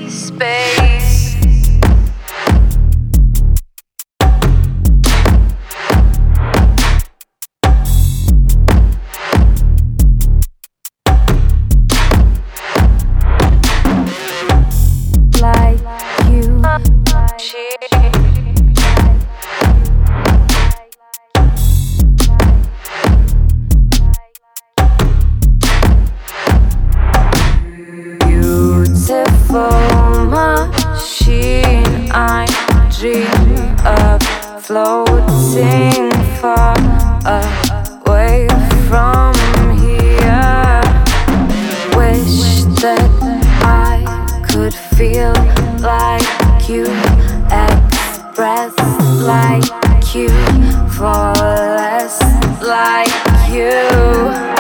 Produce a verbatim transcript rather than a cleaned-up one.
space. Like you, beautiful machine. I dream of floating far away from here. Wish that I could feel like you, express like you, fall less like you.